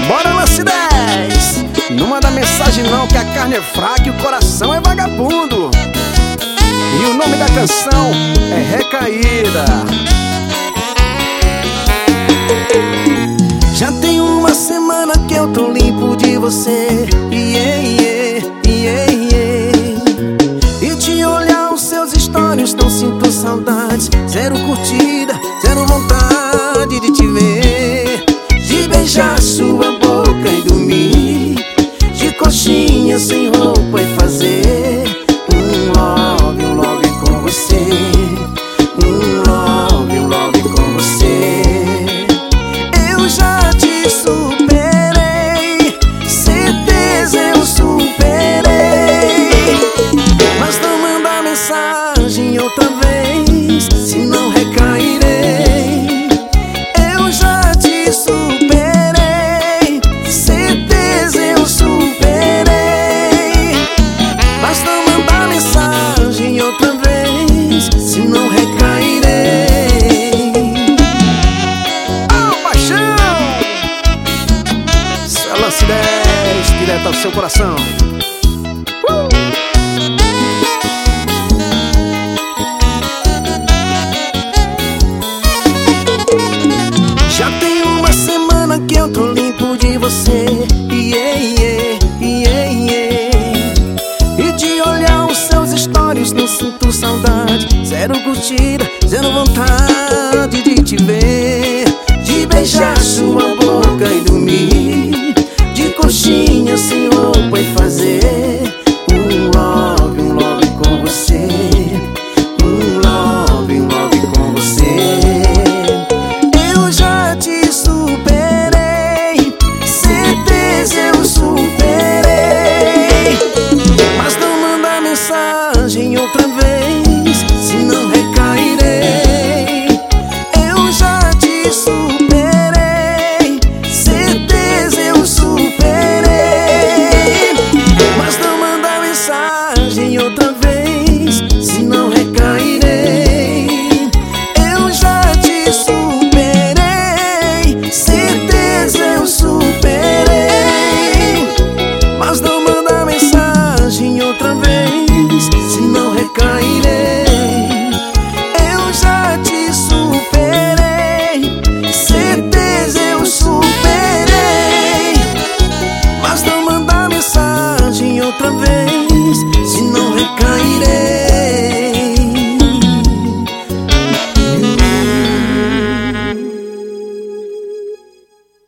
Bora lance 10. Não manda mensagem não, que a carne é fraca e o coração é vagabundo. E o nome da canção é Recaída. Já tem uma semana que eu tô limpo de você. E de olhar os seus stories não sinto saudades. Zero curtida, zero vontade de te ver, de beijar sua boca e dormir de coxinha sem roupa e fazer um love com você. Um love com você. Eu já te superei, certeza eu superei. Mas não manda mensagem outra vez, senão recairei. Eu já te superei, certeza eu superei. Mas não manda mensagem outra vez, senão recairei. Oh, paixão! Isso é lance 10, direto ao seu coração. Já tem uma semana que eu tô limpo de você. E de olhar os seus stories não sinto saudade. Zero curtida, zero vontade